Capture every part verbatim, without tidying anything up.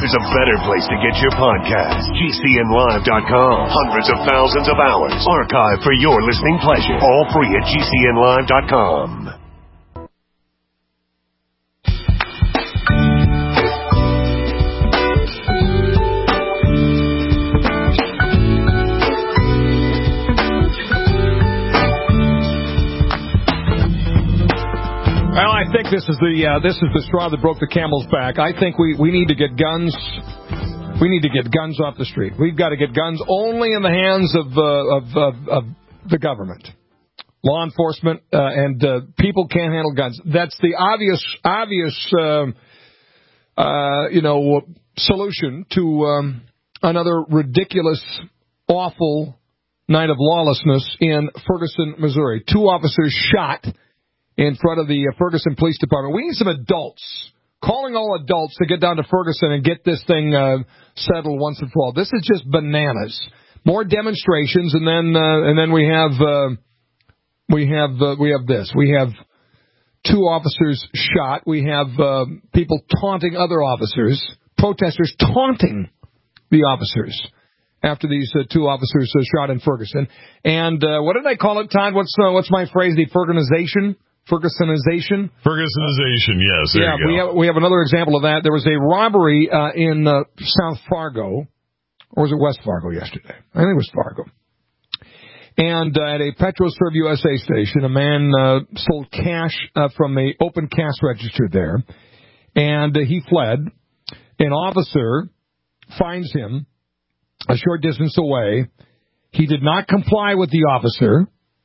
there's a better place to get your podcast. G C N live dot com. Hundreds of thousands of hours archived for your listening pleasure. All free at G C N live dot com. Well, I think this is the uh, this is the straw that broke the camel's back. I think we, we need to get guns. We need to get guns off the street. We've got to get guns only in the hands of uh, of, of, of the government, law enforcement, uh, and uh, people can't handle guns. That's the obvious obvious um, uh, you know solution to um, another ridiculous, awful night of lawlessness in Ferguson, Missouri. Two officers shot in front of the Ferguson Police Department. We need some adults, calling all adults to get down to Ferguson and get this thing uh, settled once and for all. This is just bananas. More demonstrations, and then uh, and then we have uh, we have uh, we have this. We have two officers shot. We have uh, people taunting other officers, protesters taunting the officers after these uh, two officers uh, shot in Ferguson. And uh, what did I call it, Todd? What's uh, what's my phrase? The Fergunization? Fergusonization? Fergusonization, yes. There yeah, you go. we have we have another example of that. There was a robbery uh, in uh, South Fargo, or was it West Fargo yesterday? I think it was Fargo. And uh, at a PetroServe U S A station, a man uh, sold cash uh, from the open cash register there, and uh, he fled. An officer finds him a short distance away. He did not comply with the officer,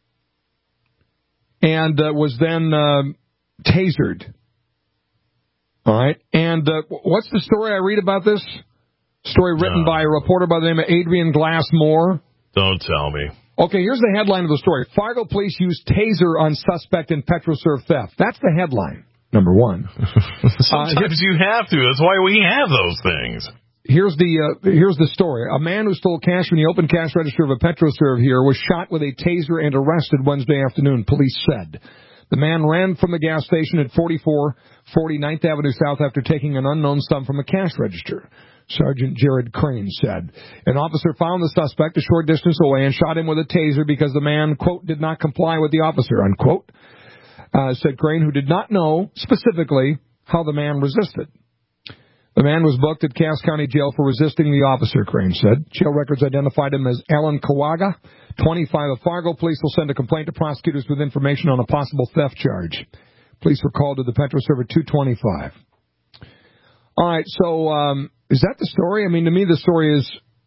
and uh, was then uh, tasered. All right. And uh, what's the story I read about this? Story written no. by a reporter by the name of Adrian Glass-Moore. Don't tell me. Okay, here's the headline of the story. Fargo police use taser on suspect in PetroServe theft. That's the headline, number one. Sometimes uh, you have to. That's why we have those things. Here's the uh, here's the story. A man who stole cash from the open cash register of a PetroServe here was shot with a taser and arrested Wednesday afternoon, police said. The man ran from the gas station at forty-four forty ninth Avenue South after taking an unknown sum from a cash register, Sergeant Jared Crane said. An officer found the suspect a short distance away and shot him with a taser because the man, quote, did not comply with the officer, unquote, uh, said Crane, who did not know specifically how the man resisted. The man was booked at Cass County Jail for resisting the officer, Crane said. Jail records identified him as Alan Kawaga, twenty-five of Fargo. Police will send a complaint to prosecutors with information on a possible theft charge. Police were called to the PetroServe at two twenty-five. All right, so um, is that the story? I mean, to me, the story is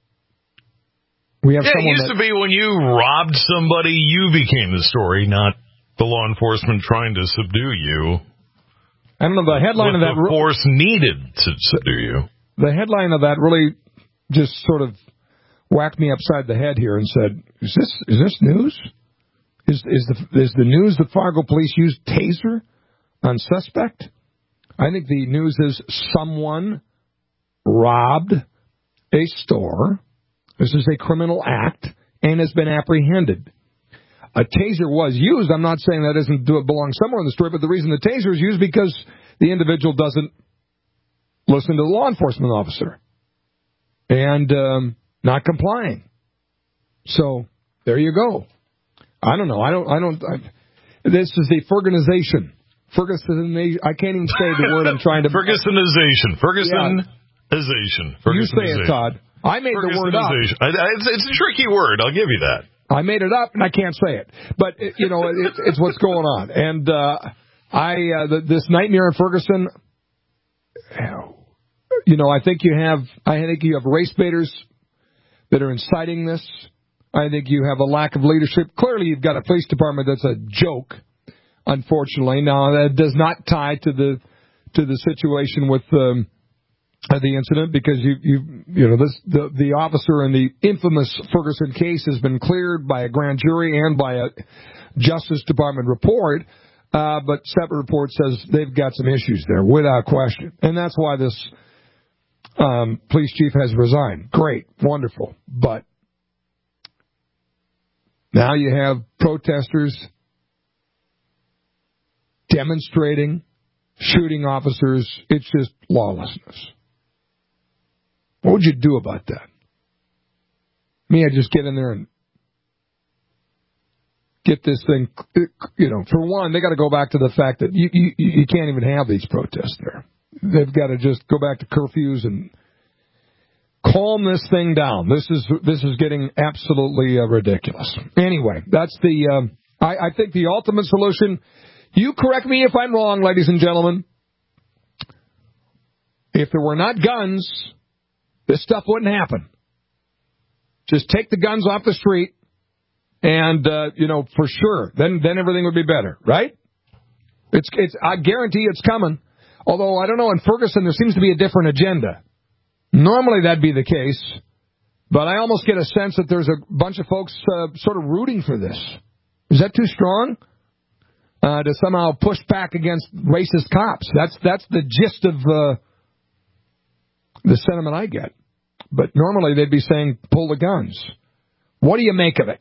we have yeah, someone it used that, to be when you robbed somebody, you became the story, not the law enforcement trying to subdue you. I don't know, the headline what of that... the force needed to subdue you. The headline of that really just sort of whacked me upside the head here and said, is this is this news? Is is the is the news that Fargo police used taser on suspect? I think the news is someone robbed a store. This is a criminal act and has been apprehended. A taser was used. I'm not saying that doesn't do it belong somewhere in the story, but the reason the taser is used because the individual doesn't listen to the law enforcement officer and um, not complying. So there you go. I don't know. I don't. I don't. I, this is the Fergunization. Fergusonization. I can't even say the word I'm trying to. Fergusonization. Fergusonization. Yeah. You say it, Todd. I made the word up. I, I, it's, it's a tricky word. I'll give you that. I made it up, and I can't say it. But, it, you know, it, it's what's going on. And uh, I uh, the, this nightmare in Ferguson, you know, I think you have I think you have race baiters that are inciting this. I think you have a lack of leadership. Clearly, you've got a police department that's a joke, unfortunately. Now, that does not tie to the to the situation with um, the incident because you you you know this the the officer in the infamous Ferguson case has been cleared by a grand jury and by a Justice Department report, uh, but separate report says they've got some issues there without question, and that's why this um, police chief has resigned. Great, wonderful, but now you have protesters demonstrating, shooting officers. It's just lawlessness. What would you do about that? Me, I'd just get in there and get this thing, you know, for one, they got to go back to the fact that you, you, you can't even have these protests there. They've got to just go back to curfews and calm this thing down. This is this is getting absolutely uh, ridiculous. Anyway, that's the, um, I, I think the ultimate solution, you correct me if I'm wrong, ladies and gentlemen, if there were not guns, this stuff wouldn't happen. Just take the guns off the street, and, uh, you know, for sure, then then everything would be better, right? It's it's. I guarantee it's coming. Although, I don't know, in Ferguson, there seems to be a different agenda. Normally, that'd be the case, but I almost get a sense that there's a bunch of folks uh, sort of rooting for this. Is that too strong? Uh, to somehow push back against racist cops. That's that's the gist of uh, the sentiment I get. But normally they'd be saying, pull the guns. What do you make of it?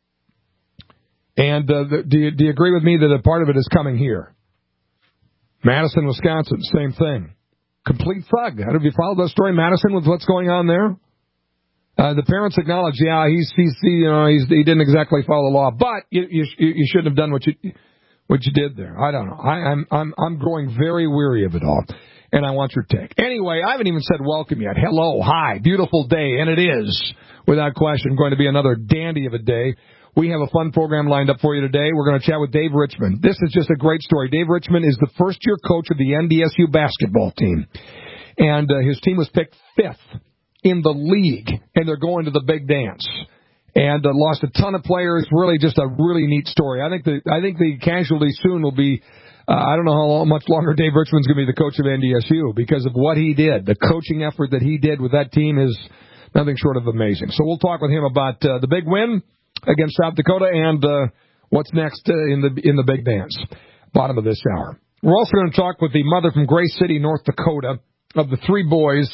And uh, the, do, you, do you agree with me that a part of it is coming here? Madison, Wisconsin, same thing. Complete thug. Have you followed that story, Madison, with what's going on there? Uh, the parents acknowledge, yeah, he's, he's, he, you know, he's, he didn't exactly follow the law, but you, you, you shouldn't have done what you, what you did there. I don't know. I, I'm, I'm, I'm growing very weary of it all. And I want your take. Anyway, I haven't even said welcome yet. Hello, hi, beautiful day. And it is, without question, going to be another dandy of a day. We have a fun program lined up for you today. We're going to chat with Dave Richmond. This is just a great story. Dave Richmond is the first-year coach of the N D S U basketball team. And uh, his team was picked fifth in the league. And they're going to the big dance. And uh, lost a ton of players. Really just a really neat story. I think the, I think the casualty soon will be... Uh, I don't know how long, much longer Dave Richmond's going to be the coach of N D S U because of what he did. The coaching effort that he did with that team is nothing short of amazing. So we'll talk with him about uh, the big win against South Dakota and uh, what's next uh, in the in the big dance, bottom of this hour. We're also going to talk with the mother from Grace City, North Dakota, of the three boys.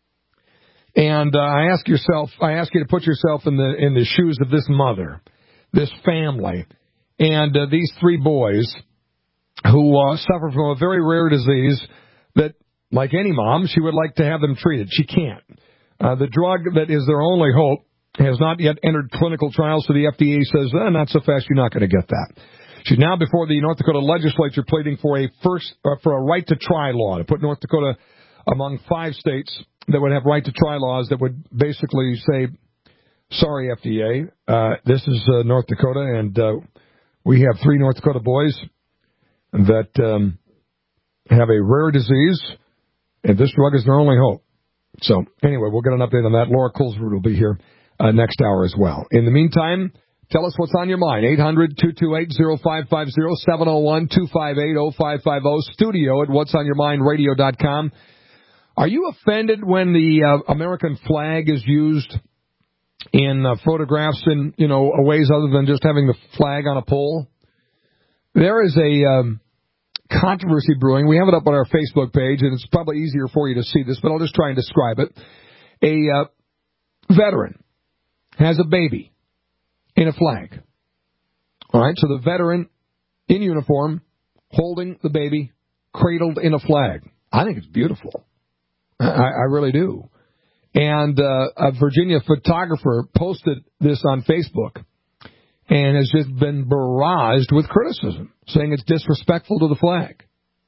And uh, I ask yourself, I ask you to put yourself in the in the shoes of this mother, this family, and uh, these three boys who uh, suffer from a very rare disease that, like any mom, she would like to have them treated. She can't. Uh, the drug that is their only hope has not yet entered clinical trials, so the F D A says, eh, not so fast, you're not going to get that. She's now before the North Dakota legislature pleading for a first uh, for a right to try law, to put North Dakota among five states that would have right to try laws that would basically say, sorry, F D A, uh, this is uh, North Dakota, and uh, we have three North Dakota boys that um, have a rare disease, and this drug is their only hope. So, anyway, we'll get an update on that. Laura Kulsrud will be here uh, next hour as well. In the meantime, tell us what's on your mind. eight hundred, two two eight, oh five five oh, seven oh one, two five eight, oh five five oh, studio at what's on your mind radio dot com. Are you offended when the uh, American flag is used in uh, photographs in, you know, ways other than just having the flag on a pole? There is a um, controversy brewing. We have it up on our Facebook page, and it's probably easier for you to see this, but I'll just try and describe it. A uh, veteran has a baby in a flag. All right, so the veteran in uniform holding the baby cradled in a flag. I think it's beautiful. I, I really do. And uh, a Virginia photographer posted this on Facebook and has just been barraged with criticism, saying it's disrespectful to the flag.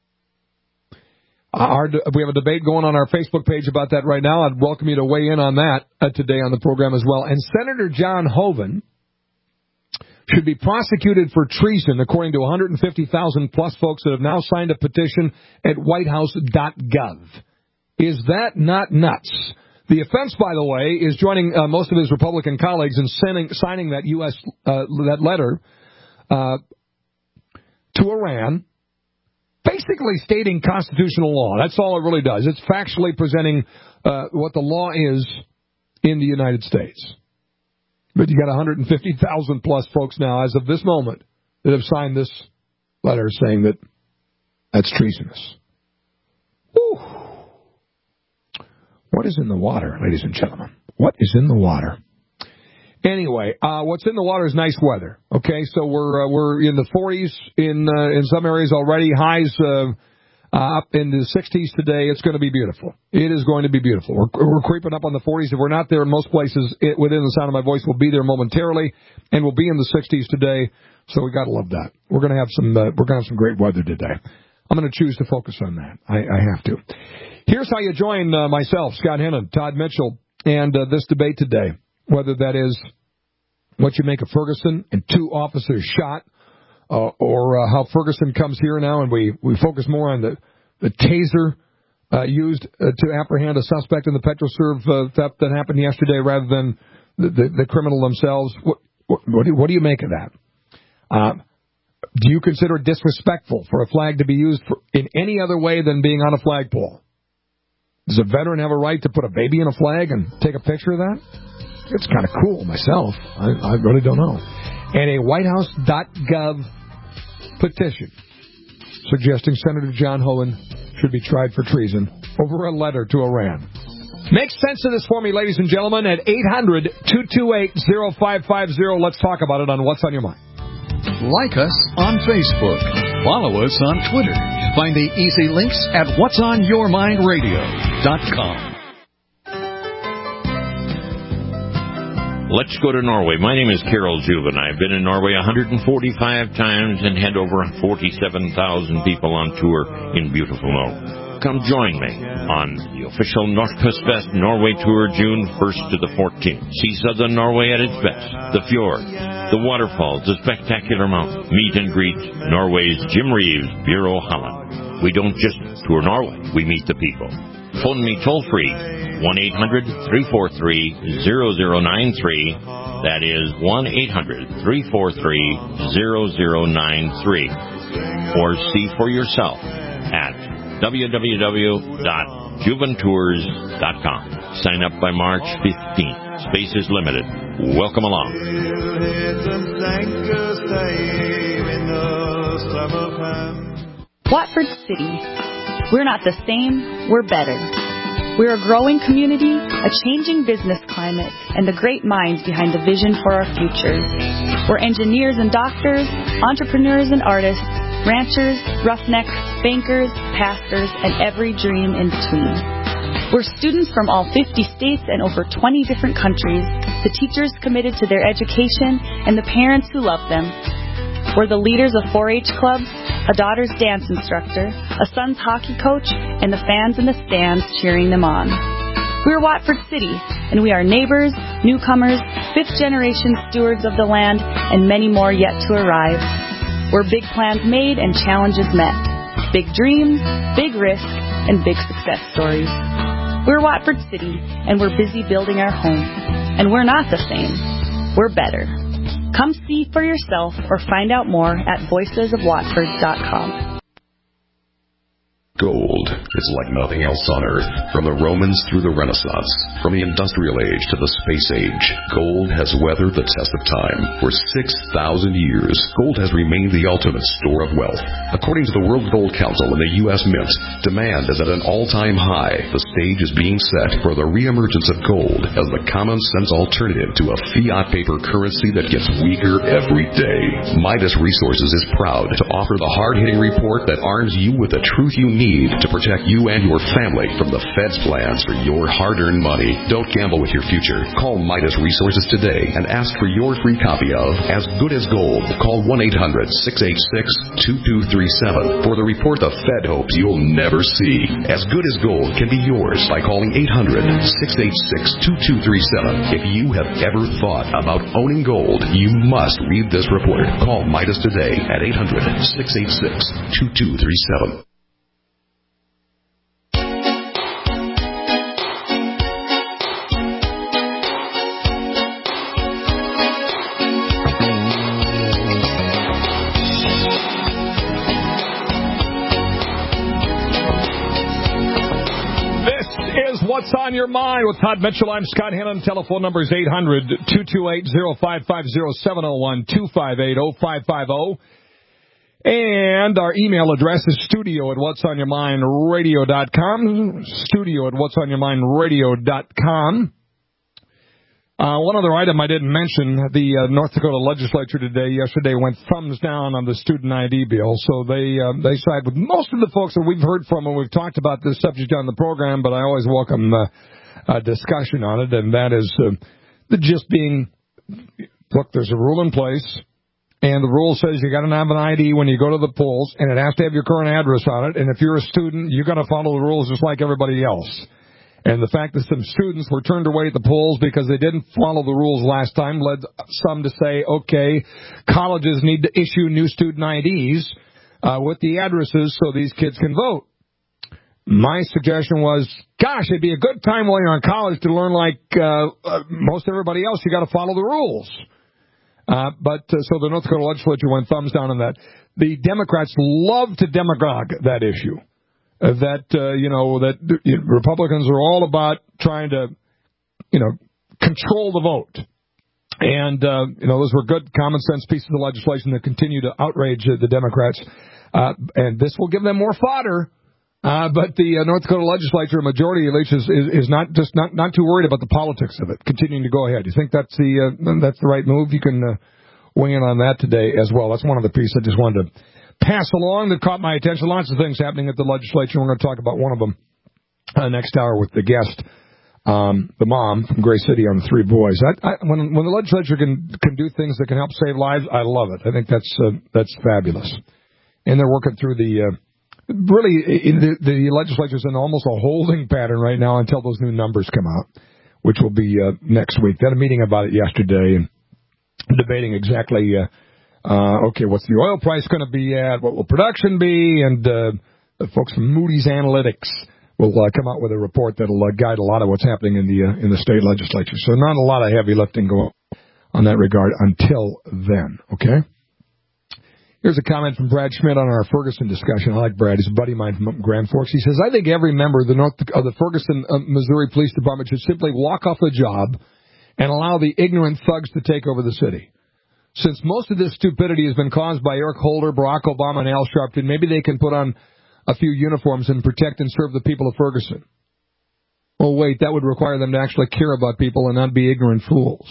Our, we have a debate going on our Facebook page about that right now. I'd welcome you to weigh in on that uh, today on the program as well. And Senator John Hoeven should be prosecuted for treason, according to one hundred fifty thousand plus folks that have now signed a petition at white house dot gov. Is that not nuts? The offense, by the way, is joining uh, most of his Republican colleagues in sending, signing that U S uh, that letter uh, to Iran, basically stating constitutional law. That's all it really does. It's factually presenting uh, what the law is in the United States. But you got one hundred fifty thousand plus folks now, as of this moment, that have signed this letter saying that that's treasonous. Whew. What is in the water, ladies and gentlemen? What is in the water? Anyway, uh, what's in the water is nice weather. Okay, so we're uh, we're in the forties in uh, in some areas already. Highs uh, uh, up in the sixties today. It's going to be beautiful. It is going to be beautiful. We're, we're creeping up on the forties. If we're not there in most places, it, within the sound of my voice, we'll be there momentarily, and we'll be in the sixties today. So we got to love that. We're going to have some. Uh, we're going to have some great weather today. I'm going to choose to focus on that. I, I have to. Here's how you join uh, myself, Scott Hennon, Todd Mitchell, and uh, this debate today. Whether that is what you make of Ferguson and two officers shot, uh, or uh, how Ferguson comes here now, and we, we focus more on the the taser uh, used uh, to apprehend a suspect in the PetroServe uh, theft that happened yesterday, rather than the, the, the criminal themselves. What, what, what, do, what do you make of that? Uh, do you consider it disrespectful for a flag to be used for, in any other way than being on a flagpole? Does a veteran have a right to put a baby in a flag and take a picture of that? It's kind of cool myself. I, I really don't know. And a White House dot gov petition suggesting Senator John Hoeven should be tried for treason over a letter to Iran. Make sense of this for me, ladies and gentlemen, at eight hundred, two two eight, oh five five oh. Let's talk about it on What's on Your Mind. Like us on Facebook. Follow us on Twitter. Find the easy links at whats on your mind radio dot com. Let's go to Norway. My name is Carol Juven. I've been in Norway one hundred forty-five times and had over forty-seven thousand people on tour in beautiful Norway. Come join me on the official Northkustfest Norway Tour, June first to the fourteenth. See southern Norway at its best. The fjord, the waterfalls, the spectacular mountains. Meet and greet Norway's Jim Reeves, Bureau Holland. We don't just tour Norway, we meet the people. Phone me toll-free, one eight hundred, three four three, zero zero nine three. That is one eight hundred, three four three, zero zero nine three. Or see for yourself at w w w dot juventours dot com. Sign up by March fifteenth. Space is limited. Welcome along. Watford City. We're not the same, we're better. We're a growing community, a changing business climate, and the great minds behind the vision for our future. We're engineers and doctors, entrepreneurs and artists, ranchers, roughnecks, bankers, pastors, and every dream in between. We're students from all fifty states and over twenty different countries, the teachers committed to their education, and the parents who love them. We're the leaders of four H clubs, a daughter's dance instructor, a son's hockey coach, and the fans in the stands cheering them on. We're Watford City, and we are neighbors, newcomers, fifth-generation stewards of the land, and many more yet to arrive. We're big plans made and challenges met. Big dreams, big risk, and big success stories. We're Watford City, and we're busy building our home. And we're not the same. We're better. Come see for yourself or find out more at voices of watford dot com. Gold is like nothing else on Earth. From the Romans through the Renaissance, from the Industrial Age to the Space Age, gold has weathered the test of time. For six thousand years, gold has remained the ultimate store of wealth. According to the World Gold Council and the U S Mint, demand is at an all-time high. The stage is being set for the reemergence of gold as the common-sense alternative to a fiat paper currency that gets weaker every day. Midas Resources is proud to offer the hard-hitting report that arms you with the truth you need to protect you and your family from the Fed's plans for your hard-earned money. Don't gamble with your future. Call Midas Resources today and ask for your free copy of As Good as Gold. Call one eight hundred, six eight six, two two three seven for the report the Fed hopes you'll never see. As Good as Gold can be yours by calling eight hundred, six eight six, two two three seven. If you have ever thought about owning gold, you must read this report. Call Midas today at eight hundred, six eight six, two two three seven. What's on your mind with Todd Mitchell? I'm Scott Hennon. Telephone number is eight hundred, two two eight, oh five five oh, seven oh one, two five eight, oh five five oh. And our email address is studio at whats on your mind radio dot com. Studio at whats on your mind radio dot com. Uh, one other item I didn't mention, the uh, North Dakota legislature today, yesterday, went thumbs down on the student I D bill. So they uh, they side with most of the folks that we've heard from, and we've talked about this subject on the program, but I always welcome uh, a discussion on it, and that is uh, the just being, look, there's a rule in place, and the rule says you got to have an I D when you go to the polls, and it has to have your current address on it, and if you're a student, you got to follow the rules just like everybody else. And the fact that some students were turned away at the polls because they didn't follow the rules last time led some to say, okay, colleges need to issue new student I Ds uh, with the addresses so these kids can vote. My suggestion was, gosh, it'd be a good time while you're in college to learn like uh, uh, most everybody else, you got to follow the rules. Uh, but uh, so the North Dakota legislature went thumbs down on that. The Democrats love to demagogue that issue. Uh, that, uh, you know, that you know, Republicans are all about trying to, you know, control the vote. And, uh, you know, those were good common sense pieces of legislation that continue to outrage uh, the Democrats. Uh, and this will give them more fodder. Uh, but the uh, North Dakota legislature, majority at least, is, is, is not just not, not too worried about the politics of it, continuing to go ahead. You think that's the, uh, that's the right move? You can uh, weigh in on that today as well. That's one of the pieces I just wanted to pass along that caught my attention. Lots of things happening at the legislature. We're going to talk about one of them uh, next hour with the guest, um, the mom from Gray City on the three boys. I, I, when, when the legislature can can do things that can help save lives, I love it. I think that's uh, that's fabulous. And they're working through the uh, really in the, the legislature's in almost a holding pattern right now until those new numbers come out, which will be uh, next week. They had a meeting about it yesterday and debating exactly. Uh, Uh, okay, what's the oil price going to be at? What will production be? And uh, the folks from Moody's Analytics will uh, come out with a report that will uh, guide a lot of what's happening in the uh, in the state legislature. So not a lot of heavy lifting going on that regard until then, okay? Here's a comment from Brad Schmidt on our Ferguson discussion. I like Brad. He's a buddy of mine from Grand Forks. He says, I think every member of the, North, of the Ferguson, uh, Missouri Police Department should simply walk off the job and allow the ignorant thugs to take over the city. Since most of this stupidity has been caused by Eric Holder, Barack Obama, and Al Sharpton, maybe they can put on a few uniforms and protect and serve the people of Ferguson. Oh, wait, that would require them to actually care about people and not be ignorant fools.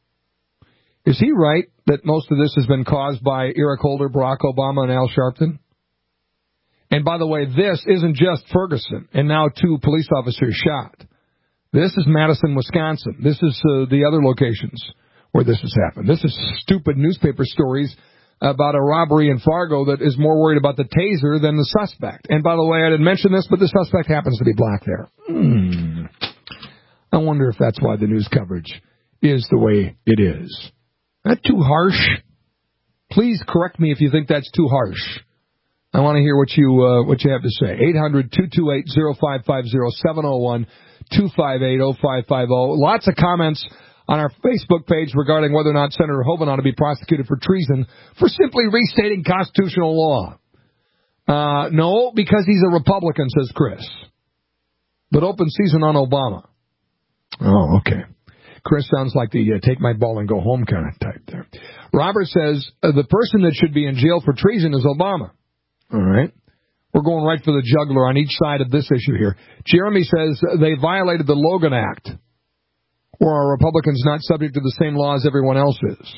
Is he right that most of this has been caused by Eric Holder, Barack Obama, and Al Sharpton? And by the way, this isn't just Ferguson and now two police officers shot. This is Madison, Wisconsin. This is uh, the other locations where this has happened. This is stupid newspaper stories about a robbery in Fargo that is more worried about the taser than the suspect. And by the way, I didn't mention this, but the suspect happens to be black there. Hmm. I wonder if that's why the news coverage is the way it is. That too harsh? Please correct me if you think that's too harsh. I want to hear what you uh, what you have to say. eight hundred, two two eight, oh five five oh, seven oh one, two five eight, oh five five oh. Lots of comments on our Facebook page regarding whether or not Senator Hoeven ought to be prosecuted for treason for simply restating constitutional law. Uh, no, because he's a Republican, says Chris. But open season on Obama. Oh, okay. Chris sounds like the uh, take my ball and go home kind of type there. Robert says uh, the person that should be in jail for treason is Obama. All right. We're going right for the jugular on each side of this issue here. Jeremy says they violated the Logan Act. Or are Republicans not subject to the same laws everyone else is?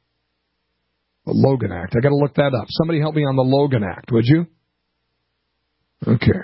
The Logan Act. I got to look that up. Somebody help me on the Logan Act, would you? Okay.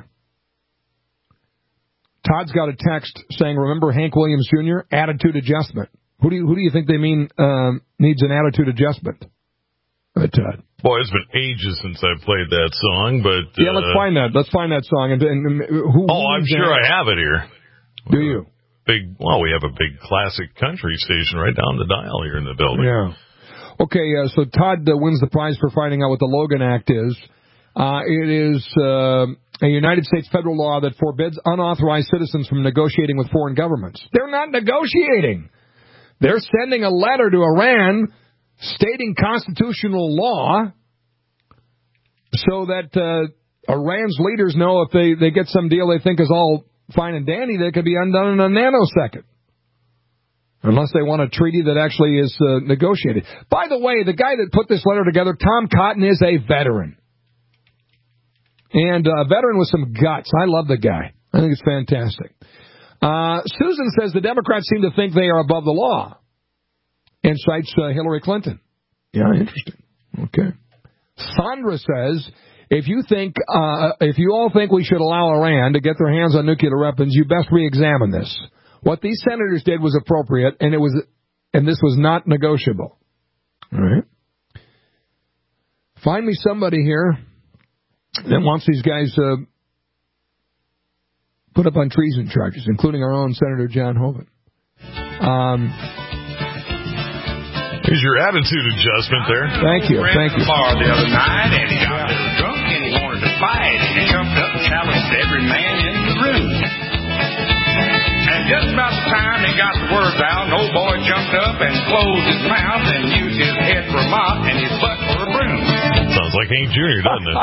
Todd's got a text saying, remember Hank Williams Junior? Attitude adjustment. Who do you, who do you think they mean um, needs an attitude adjustment? Uh, Todd. Boy, it's been ages since I played that song, but... Yeah, uh, let's find that. Let's find that song. And, and, and who, oh, I'm sure that? I have it here. Do you? Big, well, we have a big classic country station right down the dial here in the building. Yeah. Okay, uh, so Todd uh, wins the prize for finding out what the Logan Act is. Uh, it is uh, a United States federal law that forbids unauthorized citizens from negotiating with foreign governments. They're not negotiating. They're sending a letter to Iran stating constitutional law so that uh, Iran's leaders know if they, they get some deal they think is all fine and dandy, they could be undone in a nanosecond. Unless they want a treaty that actually is uh, negotiated. By the way, the guy that put this letter together, Tom Cotton, is a veteran. And a veteran with some guts. I love the guy. I think it's fantastic. Uh, Susan says the Democrats seem to think they are above the law and cites uh, Hillary Clinton. Yeah, interesting. Okay. Sandra says, if you think, uh, if you all think we should allow Iran to get their hands on nuclear weapons, you best re-examine this. What these senators did was appropriate, and it was, and this was not negotiable. All right. Find me somebody here that wants these guys uh, put up on treason charges, including our own Senator John Hoeven. Um, Here's your attitude adjustment there. Thank you, thank you. Bar the other night, and he got a little drunk, and he wanted to fight, and he jumped up and challenged every man in the room. And just about the time he got the words out, an old boy jumped up and closed his mouth and used his head for a mop and his butt for a broom. Sounds like Hank Junior, doesn't it?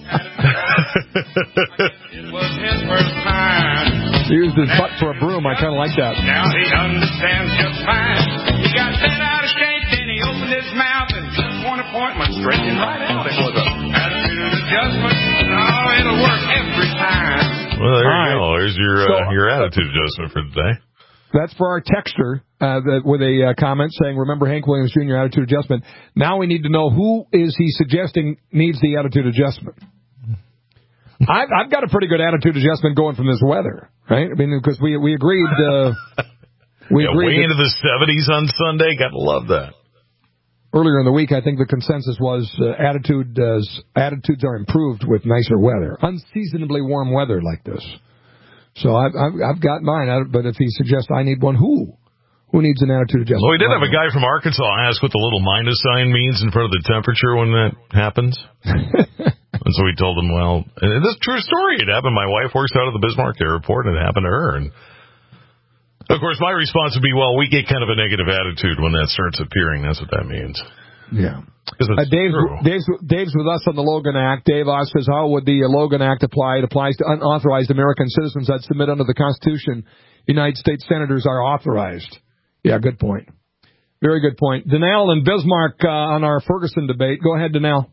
It was his first time. He used his butt for a broom. I kind of like that. Now he understands just fine. He got bent out of shape, then he opened his mouth and took one appointment, straightened right out. It was an attitude adjustment. Oh, it'll work every time. Well, there All you right. go. There's your uh, So, your attitude adjustment for today. That's for our texter uh, that, with a uh, comment saying, remember Hank Williams Junior attitude adjustment. Now we need to know who is he suggesting needs the attitude adjustment. I've, I've got a pretty good attitude adjustment going from this weather, right? I mean, because we we agreed. Uh, we yeah, agreed way into the seventies on Sunday. Gotta love that. Earlier in the week, I think the consensus was uh, attitude uh, attitudes are improved with nicer weather, unseasonably warm weather like this. So I've, I've, I've got mine, but if he suggests I need one, who? Who needs an attitude adjustment? Well, we did have a guy from Arkansas ask what the little minus sign means in front of the temperature when that happens. And so we told him, well, and this is a true story. It happened. My wife works out of the Bismarck Airport, and it happened to her. And of course, my response would be, well, we get kind of a negative attitude when that starts appearing. That's what that means. Yeah. Uh, Dave's, Dave's, Dave's with us on the Logan Act. Dave Oz says, how would the uh, Logan Act apply? It applies to unauthorized American citizens that submit under the Constitution. United States senators are authorized. Yeah, good point. Very good point. Danelle and Bismarck uh, on our Ferguson debate. Go ahead, Danelle.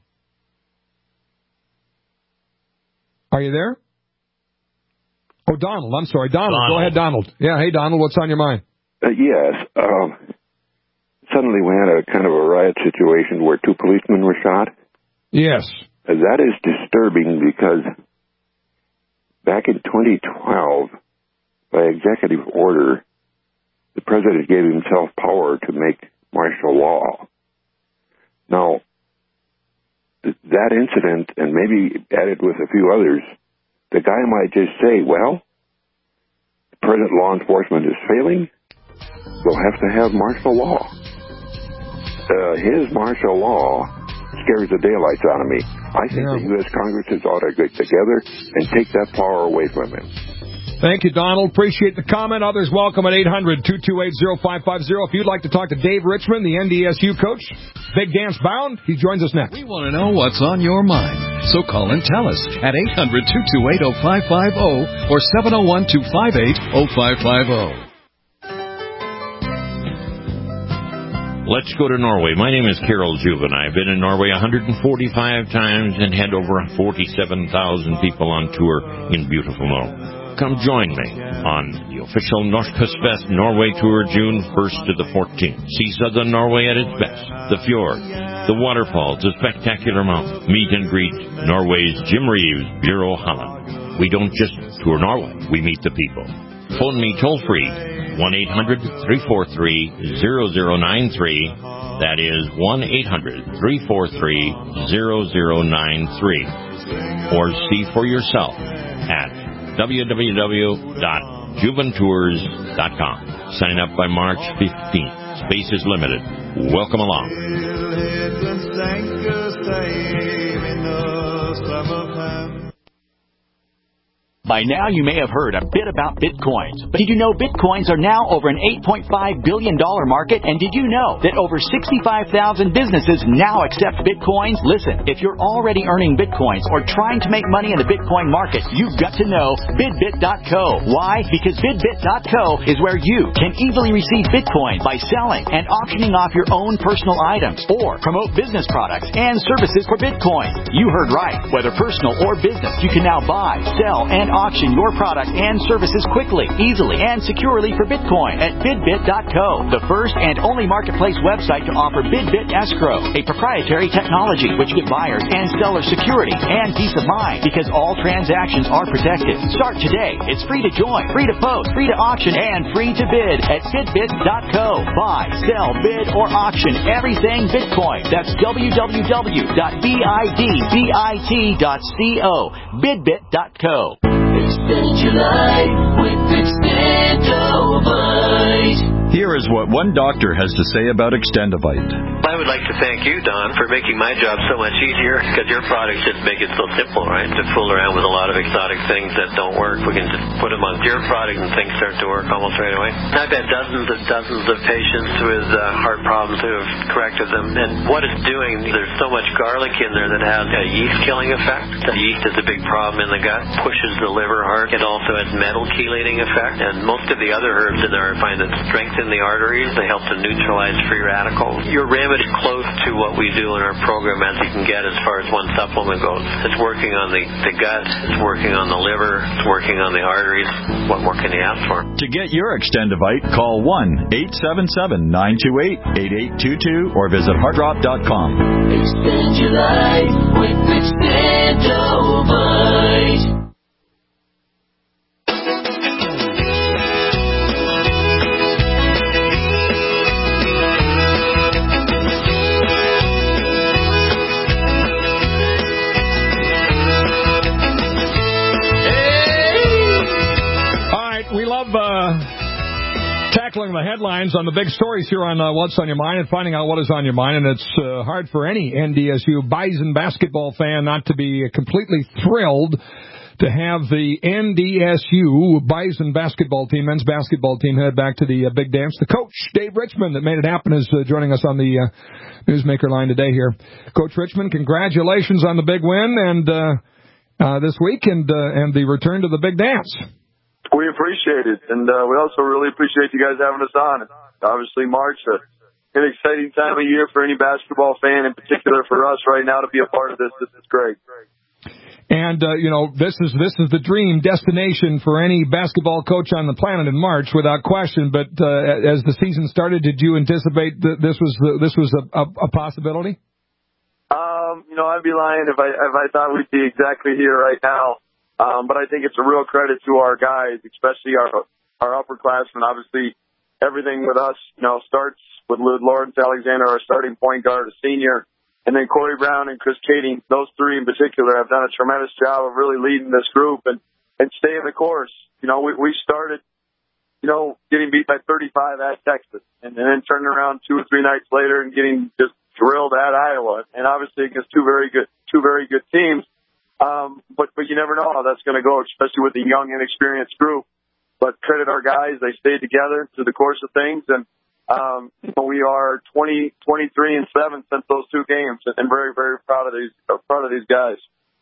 Are you there? Oh, Donald. I'm sorry. Donald. Donald. Go ahead, Donald. Yeah, hey, Donald, what's on your mind? Uh, yes. Um, suddenly we had a kind of a riot situation where two policemen were shot. Yes. Uh, that is disturbing because back in twenty twelve, by executive order, the president gave himself power to make martial law. Now, th- that incident, and maybe added with a few others, the guy might just say, well, the present law enforcement is failing, we'll have to have martial law. Uh, his martial law scares the daylights out of me. I think Yeah. the U S Congress ought to get together and take that power away from him. Thank you, Donald. Appreciate the comment. Others welcome at eight hundred, two two eight, oh five five oh. If you'd like to talk to Dave Richmond, the N D S U coach, Big Dance Bound, he joins us next. We want to know what's on your mind. So call and tell us at eight hundred, two two eight, oh five five oh or seven oh one, two five eight, oh five five oh. Let's go to Norway. My name is Carol Juven. I've been in Norway one hundred forty-five times and had over forty-seven thousand people on tour in beautiful Norway. Come join me on the official Norskøstfest Norway Tour, June first to the fourteenth. See southern Norway at its best. The fjord, the waterfalls, the spectacular mountains. Meet and greet Norway's Jim Reeves, Bureau Holland. We don't just tour Norway, we meet the people. Phone me toll-free, one eight hundred, three four three, zero zero nine three. That is one eight hundred, three four three, zero zero nine three. Or see for yourself at w w w dot juventours dot com. Sign up by March fifteenth. Space is limited. Welcome along. By now, you may have heard a bit about Bitcoins. But did you know Bitcoins are now over an eight point five billion dollars market? And did you know that over sixty-five thousand businesses now accept Bitcoins? Listen, if you're already earning Bitcoins or trying to make money in the Bitcoin market, you've got to know Bidbit dot co. Why? Because Bidbit dot co is where you can easily receive Bitcoin by selling and auctioning off your own personal items or promote business products and services for Bitcoin. You heard right. Whether personal or business, you can now buy, sell, and auction your product and services quickly, easily, and securely for Bitcoin at bidbit dot co, the first and only marketplace website to offer BidBit Escrow, a proprietary technology which gives buyers and sellers security and peace of mind because all transactions are protected. Start today. It's free to join, free to post, free to auction, and free to bid at bidbit dot co. Buy, sell, bid, or auction everything Bitcoin. That's w w w dot bidbit dot co. bidbit dot co. Extend your life with Extendovite. Here is what one doctor has to say about Extendovite. I would like to thank you, Don, for making my job so much easier, because your products just make it so simple, right? To fool around with a lot of exotic things that don't work, we can just put them on your product and things start to work almost right away. I've had dozens and dozens of patients with uh, heart problems who have corrected them, and what it's doing, there's so much garlic in there that has a yeast-killing effect. The yeast is a big problem in the gut, pushes the liver hard. It also has metal chelating effect, and most of the other herbs in there I find that strengthen the arteries. They help to neutralize free radicals. Your remedy close to what we do in our program as you can get as far as one supplement goes. It's working on the, the gut, it's working on the liver, it's working on the arteries. What more can you ask for? To get your Extendovite, call one eight seven seven, nine two eight, eight eight two two or visit heartdrop dot com. Extend your life with Extendovite. We love uh, tackling the headlines on the big stories here on uh, What's on Your Mind and finding out what is on your mind. And it's uh, hard for any N D S U Bison basketball fan not to be completely thrilled to have the N D S U Bison basketball team, men's basketball team, head back to the uh, big dance. The coach, Dave Richmond, that made it happen, is uh, joining us on the uh, Newsmaker line today here. Coach Richmond, congratulations on the big win and uh, uh, this week and uh, and the return to the big dance. We appreciate it, and uh, we also really appreciate you guys having us on. Obviously, March, uh, an exciting time of year for any basketball fan, in particular for us right now to be a part of this. This is great. And, uh, you know, this is this is the dream destination for any basketball coach on the planet in March, without question. But uh, as the season started, did you anticipate that this was uh, this was a, a, a possibility? Um, you know, I'd be lying if I if I thought we'd be exactly here right now. Um, but I think it's a real credit to our guys, especially our our upperclassmen. Obviously, everything with us, you know, starts with Lawrence Alexander, our starting point guard, a senior, and then Corey Brown and Chris Kading. Those three in particular have done a tremendous job of really leading this group and, and staying the course. You know, we, we started, you know, getting beat by thirty-five at Texas, and, and then turning around two or three nights later and getting just drilled at Iowa, and obviously against two very good two very good teams. Um, but, but you never know how that's going to go, especially with a young, inexperienced group. But credit our guys. They stayed together through the course of things. And, um, we are twenty, twenty-three and seven since those two games, and very, very proud of these, proud of these guys.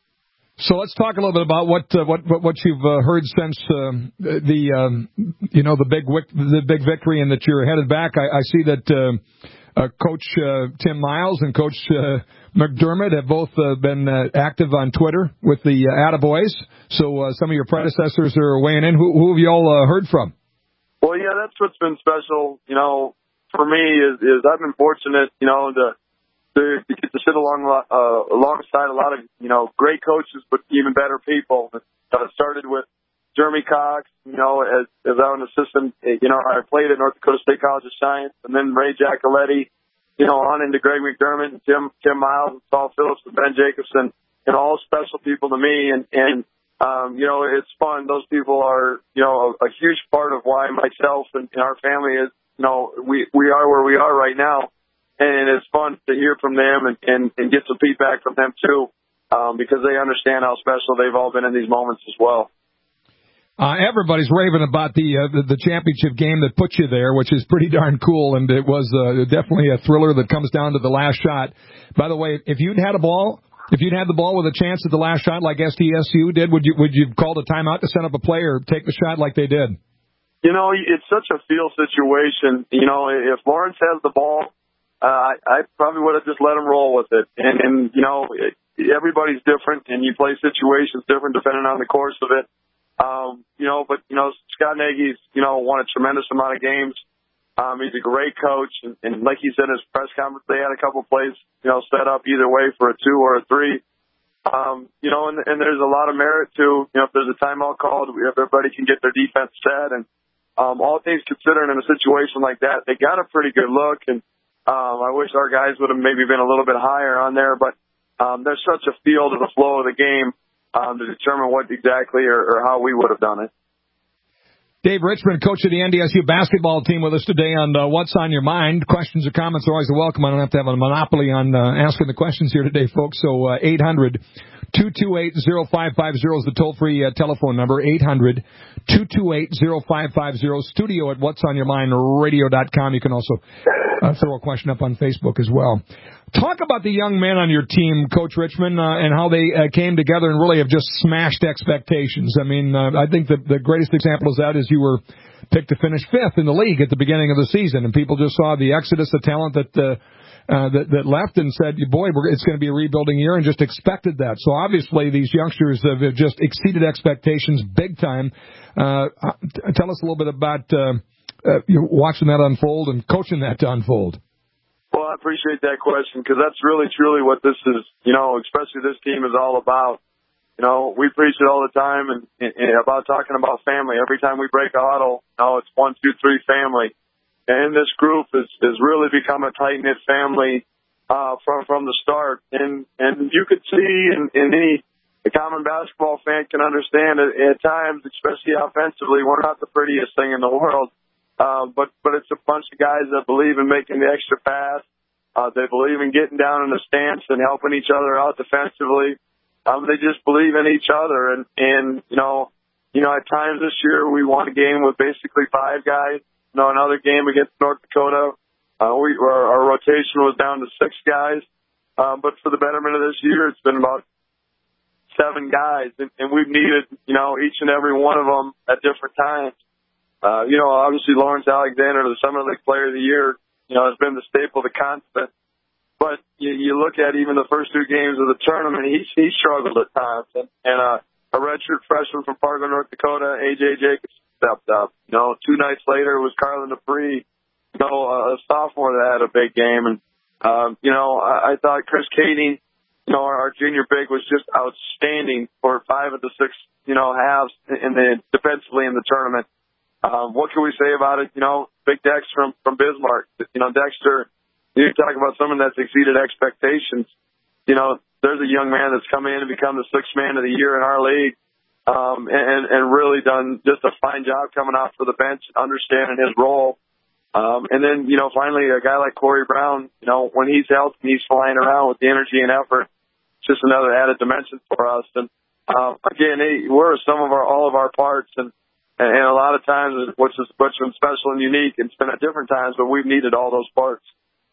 So let's talk a little bit about what, uh, what, what, what you've uh, heard since, um, the, um, you know, the big, the big victory and that you're headed back. I, I see that, uh, Uh, Coach uh, Tim Miles and Coach uh, McDermott have both uh, been uh, active on Twitter with the uh, Attaboys. So uh, some of your predecessors are weighing in. Who, who have you all uh, heard from? Well, yeah, that's what's been special, you know, for me is, is I've been fortunate, you know, to, to, to get to sit along uh, alongside a lot of, you know, great coaches, but even better people. Uh, started with Jeremy Cox, you know, as, as I was an assistant, you know, I played at North Dakota State College of Science, and then Ray Giacoletti, you know, on into Greg McDermott, and Tim, Tim Miles, and Saul Phillips, and Ben Jacobson, and all special people to me. And, and um, you know, it's fun. Those people are, you know, a, a huge part of why myself and, and our family is, you know, we, we are where we are right now. And it's fun to hear from them and, and, and get some feedback from them, too, um, because they understand how special they've all been in these moments as well. Uh, everybody's raving about the, uh, the the championship game that put you there, which is pretty darn cool, and it was uh, definitely a thriller that comes down to the last shot. By the way, if you'd had a ball, if you'd had the ball with a chance at the last shot like S D S U did, would you would you call a timeout to set up a play or take the shot like they did? You know, it's such a feel situation. You know, if Lawrence has the ball, uh, I probably would have just let him roll with it. And, and you know, it, everybody's different, and you play situations different depending on the course of it. Um, you know, but, you know, Scott Nagy's, you know, won a tremendous amount of games. Um, he's a great coach. And, and like he said in his press conference, they had a couple plays, you know, set up either way for a two or a three. Um, you know, and, and there's a lot of merit to, you know, if there's a timeout called, if everybody can get their defense set. And um, all things considered in a situation like that, they got a pretty good look. And um, I wish our guys would have maybe been a little bit higher on there. But um, there's such a feel to the flow of the game um, to determine what exactly or, or how we would have done it. Dave Richmond, coach of the N D S U basketball team, with us today on uh, What's on Your Mind. Questions or comments are always welcome. I don't have to have a monopoly on uh, asking the questions here today, folks. So uh, eight hundred, two two eight, oh five five oh is the toll-free uh, telephone number. eight hundred, two two eight, oh five five oh. Studio at whats on your mind radio dot com. You can also uh, throw a question up on Facebook as well. Talk about the young men on your team, Coach Richmond, uh, and how they uh, came together and really have just smashed expectations. I mean, uh, I think the, the greatest example of that is you were picked to finish fifth in the league at the beginning of the season, and people just saw the exodus of talent that uh, uh, that, that left and said, boy, we're, it's going to be a rebuilding year, and just expected that. So obviously these youngsters have just exceeded expectations big time. Uh, tell us a little bit about uh, uh, you know, watching that unfold and coaching that to unfold. Well, I appreciate that question because that's really, truly what this is, you know, especially this team is all about. You know, we preach it all the time and, and about talking about family. Every time we break a huddle, you know, it's one, two, three family. And this group has, has really become a tight-knit family uh, from from the start. And, and you could see, and, and any a common basketball fan can understand it at times, especially offensively, we're not the prettiest thing in the world. Uh, but, but it's a bunch of guys that believe in making the extra pass. Uh, they believe in getting down in the stance and helping each other out defensively. Um, they just believe in each other. And, and, you know, you know, at times this year we won a game with basically five guys. You know, another game against North Dakota, uh, we, our, our rotation was down to six guys. Um, but for the betterment of this year, it's been about seven guys. And, and we've needed, you know, each and every one of them at different times. Uh, you know, obviously Lawrence Alexander, the Summer League Player of the Year, you know, has been the staple, the constant. But you, you look at even the first two games of the tournament, he, he struggled at times. And, and uh, a redshirt freshman from Fargo, North Dakota, A J Jacobs, stepped up. You know, two nights later it was Carlin Dupree, you know, a sophomore that had a big game. And, um, you know, I, I thought Chris Kading, you know, our, our junior big was just outstanding for five of the six, you know, halves in the defensively in the tournament. Um, what can we say about it? You know, Big Dex from, from Bismarck. You know, Dexter, you talk about someone that's exceeded expectations. You know, there's a young man that's come in and become the sixth man of the year in our league, um, and, and really done just a fine job coming off for the bench and understanding his role. Um, and then, you know, finally a guy like Corey Brown, you know, when he's healthy and he's flying around with the energy and effort, it's just another added dimension for us. And, uh, again, they, we're some of our, all of our parts, and, And a lot of times, which is what's been special and unique, it's been at different times, but we've needed all those parts.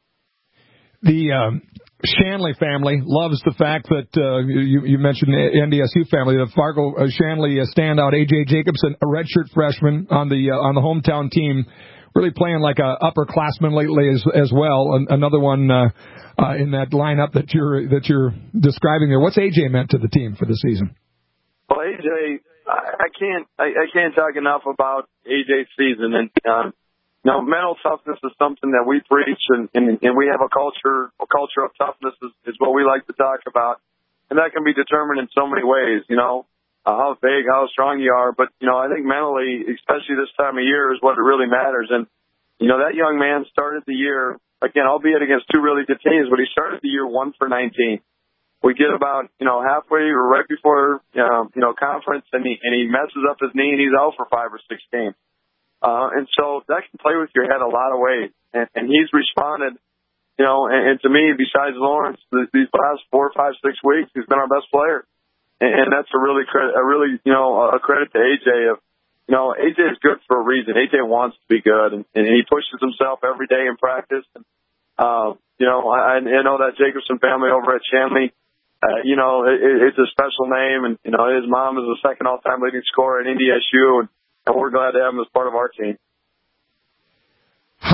The um, Shanley family loves the fact that uh, you, you mentioned the N D S U family. The Fargo uh, Shanley uh, standout, A J Jacobson, a redshirt freshman on the uh, on the hometown team, really playing like a upperclassman lately as as well. An, another one uh, uh, in that lineup that you're that you're describing there. What's A J meant to the team for the season? Well, A J. I can't I, I can't talk enough about A J's season, and um, you know, mental toughness is something that we preach, and, and, and we have a culture a culture of toughness is, is what we like to talk about, and that can be determined in so many ways. You know, uh, how big, how strong you are, but you know, I think mentally, especially this time of year, is what it really matters. And you know, that young man started the year again, albeit against two really good teams, but he started the year one for nineteen. We get about, you know, halfway or right before, uh, you know, conference, and he, and he messes up his knee, and he's out for five or six games. Uh, and so that can play with your head a lot of ways. And, and he's responded, you know, and, and to me, besides Lawrence, the, these last four, five, six weeks, he's been our best player. And, and that's a really, credit, a really, you know, a credit to A J. Of, you know, A J is good for a reason. A J wants to be good, and, and he pushes himself every day in practice. And, uh, you know, I, I know that Jacobson family over at Shanley, Uh, you know, it, it's a special name, and, you know, his mom is the second all-time leading scorer at N D S U, and, and we're glad to have him as part of our team. How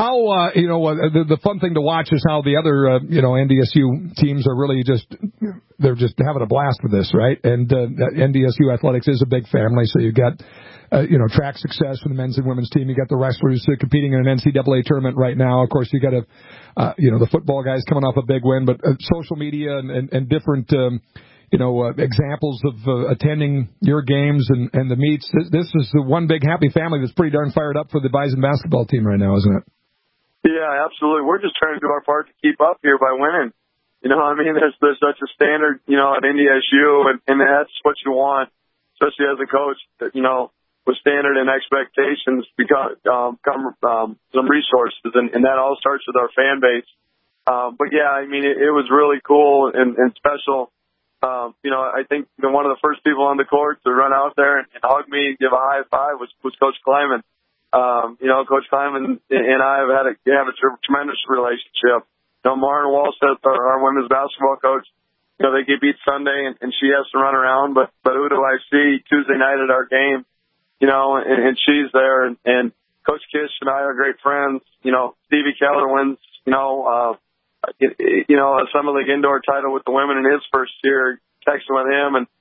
How, uh, you know, uh, the, the fun thing to watch is how the other, uh, you know, N D S U teams are really just, they're just having a blast with this, right? And uh, N D S U Athletics is a big family, so you've got, uh, you know, track success for the men's and women's team. You got the wrestlers uh, competing in an N C double A tournament right now. Of course, you got, a, uh, you know, the football guys coming off a big win, but uh, social media and, and, and different, um, you know, uh, examples of uh, attending your games and, and the meets. This, this is the one big happy family that's pretty darn fired up for the Bison basketball team right now, isn't it? Yeah, absolutely. We're just trying to do our part to keep up here by winning. You know, I mean, there's there's such a standard, you know, at N D S U, and, and that's what you want, especially as a coach, that, you know, with standard and expectations become um, come um, some resources, and, and that all starts with our fan base. Um, but yeah, I mean, it, it was really cool and, and special. Um, you know, I think you know, one of the first people on the court to run out there and, and hug me and give a high five was, was Coach Kleiman. Um, you know, Coach Kleiman and I have had a, have a tremendous relationship. You know, Maren Walsh, our, our women's basketball coach, you know, they get beat Sunday and, and she has to run around, but, but who do I see Tuesday night at our game? You know, and, and she's there, and, and Coach Kish and I are great friends. You know, Stevie Keller wins, you know, uh, you know, a Summit League indoor title with the women in his first year, texting with him, and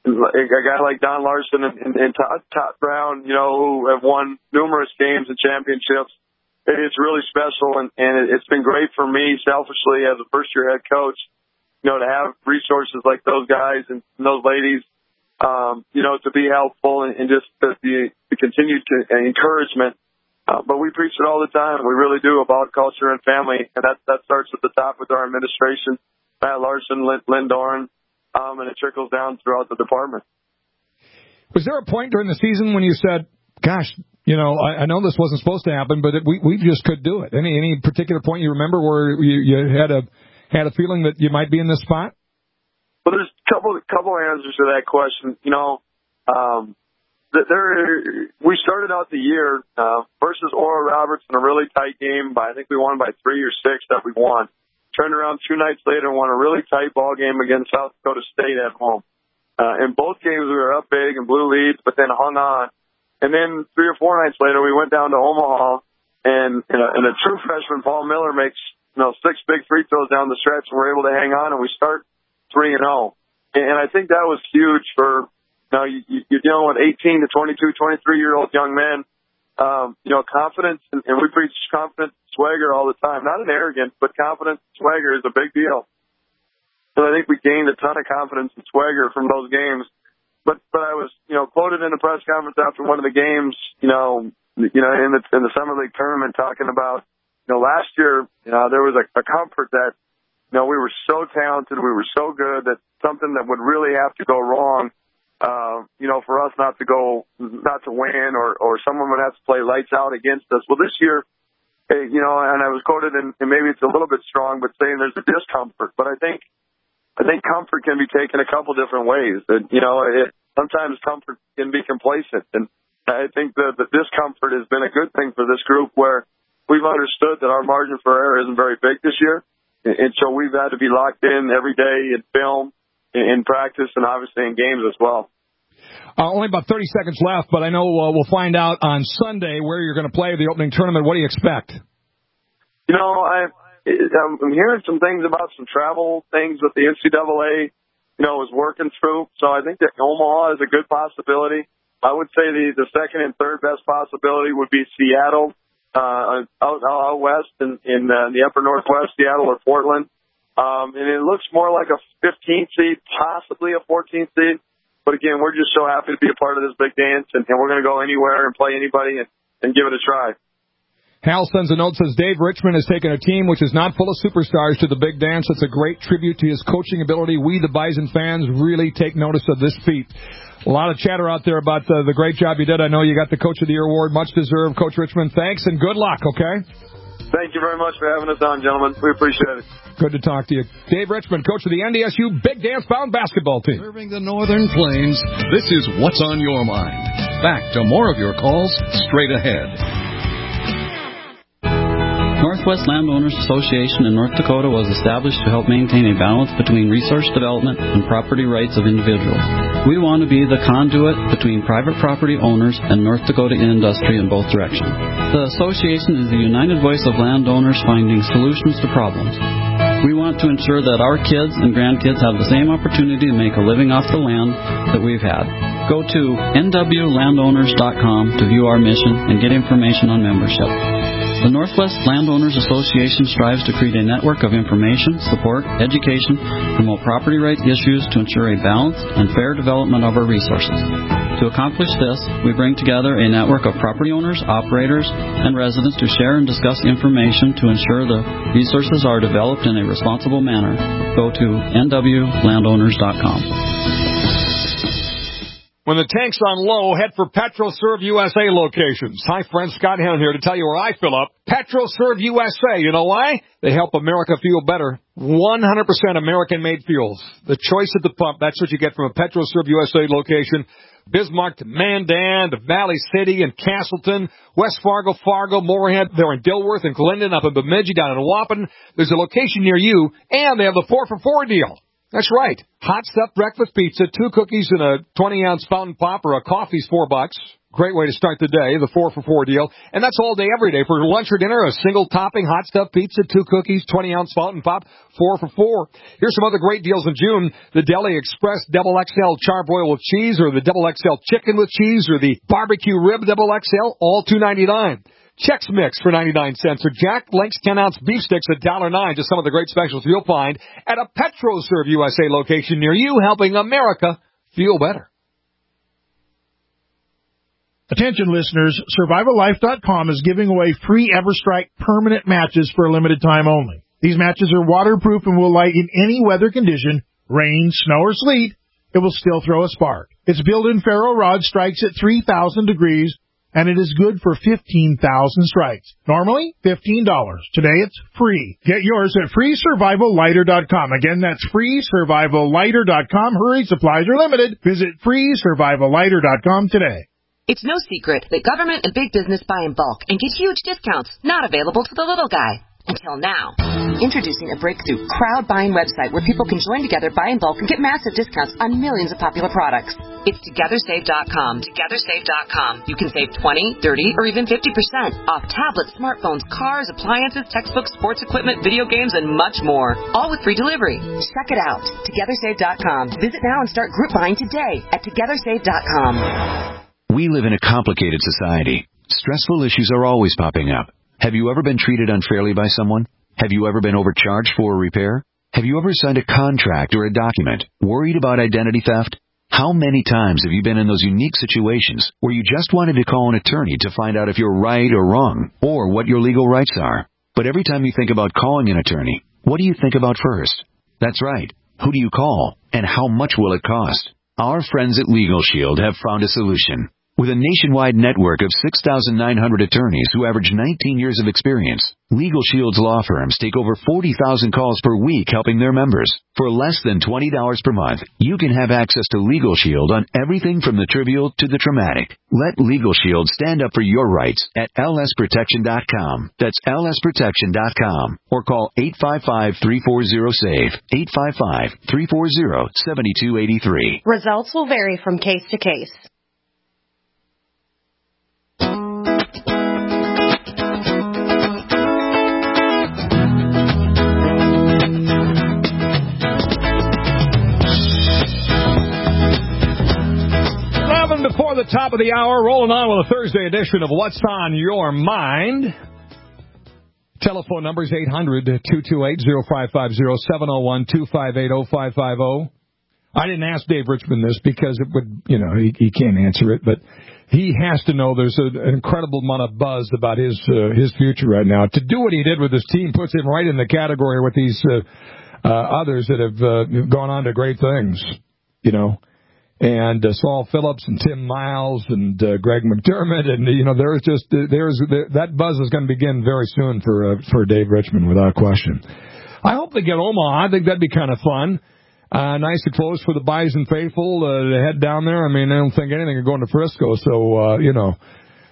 a guy like Don Larson and, and, and Todd, Todd Brown, you know, who have won numerous games and championships. It's really special, and, and it's been great for me, selfishly, as a first-year head coach, you know, to have resources like those guys and those ladies, um, you know, to be helpful and, and just to, be, to continue to uh, encouragement. Uh, but we preach it all the time. We really do about culture and family, and that that starts at the top with our administration, Matt Larson, Lynn, Lynn Doran. Um, and it trickles down throughout the department. Was there a point during the season when you said, gosh, you know, I, I know this wasn't supposed to happen, but it, we we just could do it? Any any particular point you remember where you, you had a had a feeling that you might be in this spot? Well, there's a couple, couple answers to that question. You know, um, there we started out the year uh, versus Oral Roberts in a really tight game. By I think we won by three or six that we won. Turned around two nights later and won a really tight ball game against South Dakota State at home. Uh, in both games, we were up big and blew leads, but then hung on. And then three or four nights later, we went down to Omaha, and, and, a, and a true freshman, Paul Miller, makes you know six big free throws down the stretch, and we're able to hang on, and we start three and zero. And I think that was huge for you know you, you're dealing with eighteen to twenty-two, twenty-three year old young men. Um, you know, confidence, and, and we preach confidence, swagger all the time. Not an arrogance, but confidence, swagger is a big deal. So I think we gained a ton of confidence and swagger from those games. But but I was, you know, quoted in a press conference after one of the games, you know, you know, in the in the Summer League tournament, talking about, you know, last year, you know, there was a, a comfort that, you know, we were so talented, we were so good that something that would really have to go wrong. Uh, you know, for us not to go, not to win, or, or someone would have to play lights out against us. Well, this year, hey, you know, and I was quoted, in, and maybe it's a little bit strong, but saying there's a discomfort. But I think, I think comfort can be taken a couple different ways. And, you know, it, sometimes comfort can be complacent. And I think the, the discomfort has been a good thing for this group, where we've understood that our margin for error isn't very big this year. And, and so we've had to be locked in every day in film, in practice, and obviously in games as well. Uh, only about thirty seconds left, but I know uh, we'll find out on Sunday where you're going to play the opening tournament. What do you expect? You know, I, I'm hearing some things about some travel things with the N C double A, you know, is working through. So I think that Omaha is a good possibility. I would say the, the second and third best possibility would be Seattle, uh, out, out west in, in uh, the upper northwest, Seattle or Portland. Um, and it looks more like a fifteenth seed, possibly a fourteenth seed. But again, we're just so happy to be a part of this big dance, and, and we're going to go anywhere and play anybody and, and give it a try. Hal sends a note, says Dave Richmond has taken a team which is not full of superstars to the big dance. It's a great tribute to his coaching ability. We, the Bison fans, really take notice of this feat. A lot of chatter out there about the, the great job you did. I know you got the Coach of the Year award, much deserved. Coach Richmond, thanks and good luck, okay? Thank you very much for having us on, gentlemen. We appreciate it. Good to talk to you. Dave Richmond, coach of the N D S U Big Dance Bound basketball team. Serving the Northern Plains, this is What's on Your Mind. Back to more of your calls straight ahead. North Northwest Landowners Association in North Dakota was established to help maintain a balance between resource development and property rights of individuals. We want to be the conduit between private property owners and North Dakota industry in both directions. The association is the united voice of landowners finding solutions to problems. We want to ensure that our kids and grandkids have the same opportunity to make a living off the land that we've had. Go to N W landowners dot com to view our mission and get information on membership. The Northwest Landowners Association strives to create a network of information, support, education, promote property right issues to ensure a balanced and fair development of our resources. To accomplish this, we bring together a network of property owners, operators, and residents to share and discuss information to ensure the resources are developed in a responsible manner. Go to N W landowners dot com. When the tank's on low, head for PetroServe U S A locations. Hi, friends. Scott Hannon here to tell you where I fill up. PetroServe U S A. You know why? They help America fuel better. one hundred percent American-made fuels. The choice at the pump, that's what you get from a PetroServe U S A location. Bismarck to Mandan to Valley City and Castleton, West Fargo, Fargo, Moorhead. They're in Dilworth and Glendon, up in Bemidji, down in Waupun. There's a location near you, and they have the four for four deal. That's right. Hot stuffed breakfast pizza, two cookies and a twenty ounce fountain pop, or a coffee's four bucks. Great way to start the day, the four for four deal. And that's all day, every day. For lunch or dinner, a single topping hot stuffed pizza, two cookies, twenty ounce fountain pop, four for four. Here's some other great deals in June. The Deli Express Double X L charbroil with cheese, or the Double X L chicken with cheese, or the barbecue rib Double X L, all two ninety-nine. Chex Mix for ninety-nine cents, or Jack Link's ten ounce beef sticks at one dollar nine. Just some of the great specials you'll find at a PetroServe U S A location near you, helping America feel better. Attention listeners, Survival Life dot com is giving away free EverStrike permanent matches for a limited time only. These matches are waterproof and will light in any weather condition, rain, snow, or sleet. It will still throw a spark. Its built-in ferro rod strikes at three thousand degrees, and it is good for fifteen thousand strikes. Normally, fifteen dollars. Today, it's free. Get yours at free survival lighter dot com. Again, that's free survival lighter dot com. Hurry, supplies are limited. Visit free survival lighter dot com today. It's no secret that government and big business buy in bulk and get huge discounts not available to the little guy. Until now. Introducing a breakthrough crowd buying website where people can join together, buy in bulk, and get massive discounts on millions of popular products. It's Together Save dot com. Together Save dot com. You can save twenty, thirty, or even fifty percent off tablets, smartphones, cars, appliances, textbooks, sports equipment, video games, and much more. All with free delivery. Check it out. Together Save dot com. Visit now and start group buying today at Together Save dot com. We live in a complicated society. Stressful issues are always popping up. Have you ever been treated unfairly by someone? Have you ever been overcharged for a repair? Have you ever signed a contract or a document worried about identity theft? How many times have you been in those unique situations where you just wanted to call an attorney to find out if you're right or wrong, or what your legal rights are? But every time you think about calling an attorney, what do you think about first? That's right. Who do you call, and how much will it cost? Our friends at Legal Shield have found a solution. With a nationwide network of six thousand nine hundred attorneys who average nineteen years of experience, Legal Shield's law firms take over forty thousand calls per week helping their members. For less than twenty dollars per month, you can have access to Legal Shield on everything from the trivial to the traumatic. Let Legal Shield stand up for your rights at L S protection dot com. That's L S protection dot com. Or call eight five five, three four zero, SAVE, eight five five, three four zero, seven two eight three. Results will vary from case to case. Before the top of the hour, rolling on with a Thursday edition of What's on Your Mind. Telephone number is eight hundred, two two eight, oh five five oh, seven oh one, two five eight, oh five five oh. I didn't ask Dave Richmond this because it would, you know, he, he can't answer it, but he has to know there's a, an incredible amount of buzz about his uh, his future right now. To do what he did with his team puts him right in the category with these uh, uh, others that have uh, gone on to great things, you know. And uh, Saul Phillips and Tim Miles and uh, Greg McDermott, and you know there's just uh, there's there, that buzz is going to begin very soon for uh, for Dave Richmond without question. I hope they get Omaha. I think that'd be kind of fun. Uh, nice and close for the Bison faithful uh, to head down there. I mean, I don't think anything of going to Frisco, so uh, you know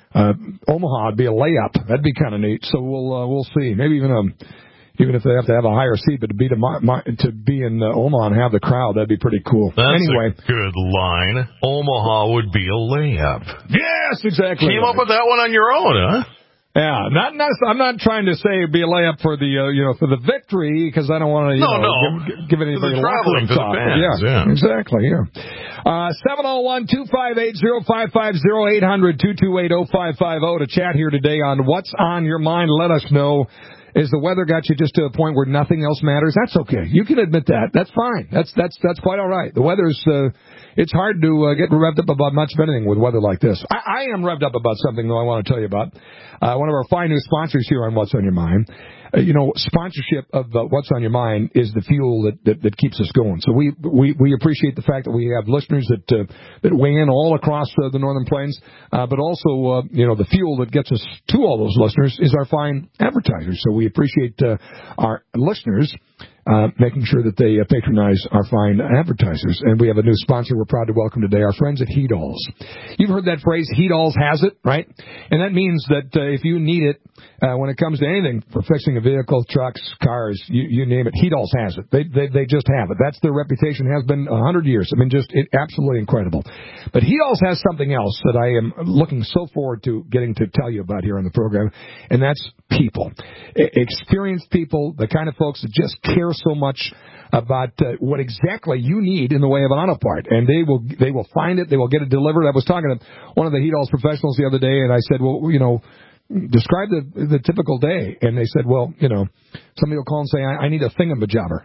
uh, Omaha would be a layup. That'd be kind of neat. So we'll uh, we'll see. Maybe even um even if they have to have a higher seat, but to be to, my, my, to be in uh, Omaha and have the crowd, that'd be pretty cool. That's anyway, a good line. Omaha would be a layup. Yes, exactly. Came right. up with that one on your own, huh? Yeah, not, not. I'm not trying to say it'd be a layup for the, uh, you know, for the victory, because I don't want to, you no, know, no. give, give anybody the locker room for talk. the fans, yeah, yeah, exactly. Yeah. Uh, seven oh one, two five eight, oh five five oh, eight hundred, two two eight, oh five five oh to chat here today on What's on Your Mind. Let us know. Is the weather got you just to a point where nothing else matters? That's okay. You can admit that. That's fine. That's that's that's quite all right. The weather's uh, it's hard to uh, get revved up about much of anything with weather like this. I, I am revved up about something though. I want to tell you about uh, one of our fine new sponsors here on What's on Your Mind. Uh, you know, sponsorship of uh, What's on Your Mind is the fuel that, that, that keeps us going. So we, we, we appreciate the fact that we have listeners that uh, that weigh in all across uh, the Northern Plains, uh, but also, uh, you know, the fuel that gets us to all those listeners is our fine advertisers. So we appreciate uh, our listeners uh, making sure that they uh, patronize our fine advertisers. And we have a new sponsor we're proud to welcome today, our friends at Heat Alls. You've heard that phrase, Heat Alls has it, right? And that means that uh, if you need it, uh, when it comes to anything for fixing a vehicle, trucks, cars, you, you name it, Heat Alls has it. They, they they just have it. That's their reputation, has been a hundred years. I mean, just it, absolutely incredible. But Heat Alls has something else that I am looking so forward to getting to tell you about here on the program, and that's people. E- experienced people, the kind of folks that just care so much about uh, what exactly you need in the way of an auto part, and they will they will find it, they will get it delivered. I was talking to one of the Heat Alls professionals the other day, and I said, well, you know, describe the the typical day, and they said, well, you know, somebody will call and say, I, I need a thingamajobber.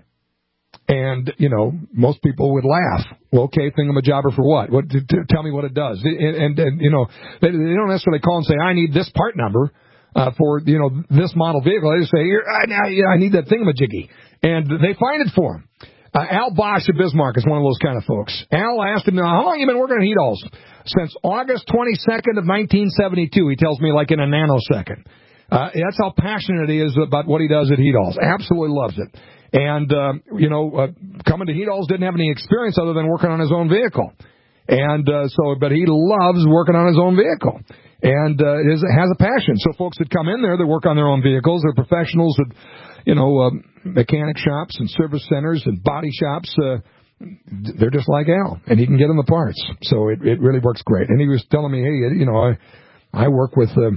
And, you know, most people would laugh. Well, okay, thingamajobber for what? What? T- t- tell me what it does. And, and, and you know, they, they don't necessarily call and say, I need this part number uh, for, you know, this model vehicle. They just say, Here, I, I, I need that thingamajiggy. And they find it for him. Uh, Al Bosch of Bismarck is one of those kind of folks. Al asked him, how long have you been working on Heat Alls? Since August twenty-second of nineteen seventy-two, he tells me, like in a nanosecond. Uh, that's how passionate he is about what he does at Heat Alls. Absolutely loves it. And, uh, you know, uh, coming to Heat Alls didn't have any experience other than working on his own vehicle. And uh, so, but he loves working on his own vehicle. And uh, is, has a passion. So folks that come in there, they work on their own vehicles. They're professionals that, you know, uh, mechanic shops and service centers and body shops. Uh, they're just like Al, and he can get them the parts. So it, it really works great. And he was telling me, hey, you know, I I work with uh,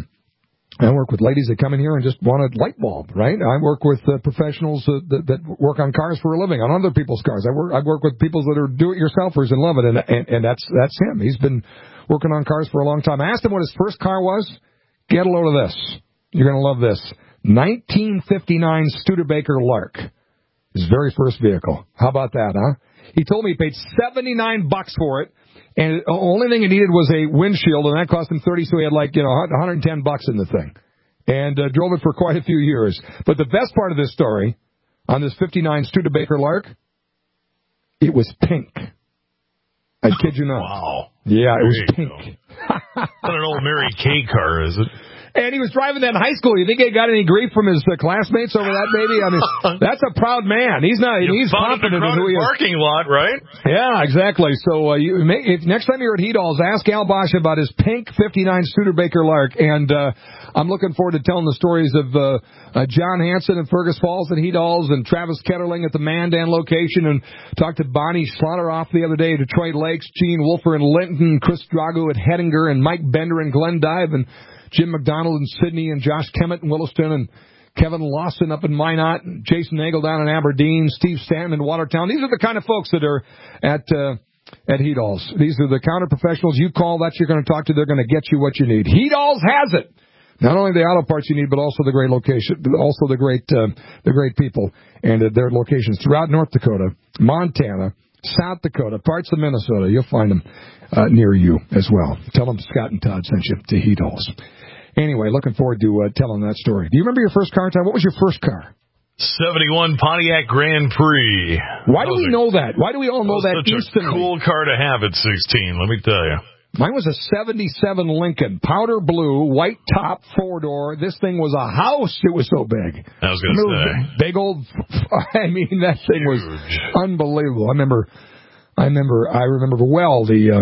I work with ladies that come in here and just want a light bulb, right? I work with uh, professionals uh, that, that work on cars for a living, on other people's cars. I work I work with people that are do-it-yourselfers and love it, and, and and that's that's him. He's been working on cars for a long time. I asked him what his first car was. Get a load of this. You're going to love this. nineteen fifty-nine Studebaker Lark. His very first vehicle. How about that, huh? He told me he paid seventy-nine bucks for it, and the only thing he needed was a windshield, and that cost him thirty, so he had like, you know, one hundred ten bucks in the thing. And uh, drove it for quite a few years. But the best part of this story, on this fifty-nine Studebaker Lark, it was pink. I kid you not. Wow. Yeah, it There was you pink. Not an old Mary Kay car, is it? And he was driving that in high school. You think he got any grief from his uh, classmates over that baby? I mean, that's a proud man. He's not. You he's found confident it in in who he is. parking lot, right? Yeah, exactly. So uh, you may, if next time you're at Heat Alls, ask Al Bosch about his pink fifty-nine Studebaker Lark. And uh, I'm looking forward to telling the stories of uh, uh, John Hanson at Fergus Falls at Heat Alls, and Travis Ketterling at the Mandan location, and talked to Bonnie Slaughter-off the other day at Detroit Lakes, Gene Wolfer in Linton, Chris Drago at Hettinger, and Mike Bender in Glendive, and Jim McDonald in Sydney, and Josh Kemet in Williston, and Kevin Lawson up in Minot, and Jason Nagel down in Aberdeen, Steve Stanton in Watertown. These are the kind of folks that are at uh, at Heat Alls. These are the counter professionals. You call, that you're going to talk to. They're going to get you what you need. Heat Alls has it. Not only the auto parts you need, but also the great location, also the great uh, the great people, and uh, their locations throughout North Dakota, Montana, South Dakota, parts of Minnesota. You'll find them uh, near you as well. Tell them Scott and Todd sent you to Heat Alls. Anyway, looking forward to uh, telling that story. Do you remember your first car, Todd? What was your first car? seventy-one Pontiac Grand Prix. Why do we know that? Why do we all know that instantly? Such a cool car to have at sixteen, let me tell you. Mine was a seventy-seven Lincoln, powder blue, white top, four-door. This thing was a house. It was so big. I was going to say. Big old, I mean, that thing was unbelievable. I remember, I remember, I remember well the, uh,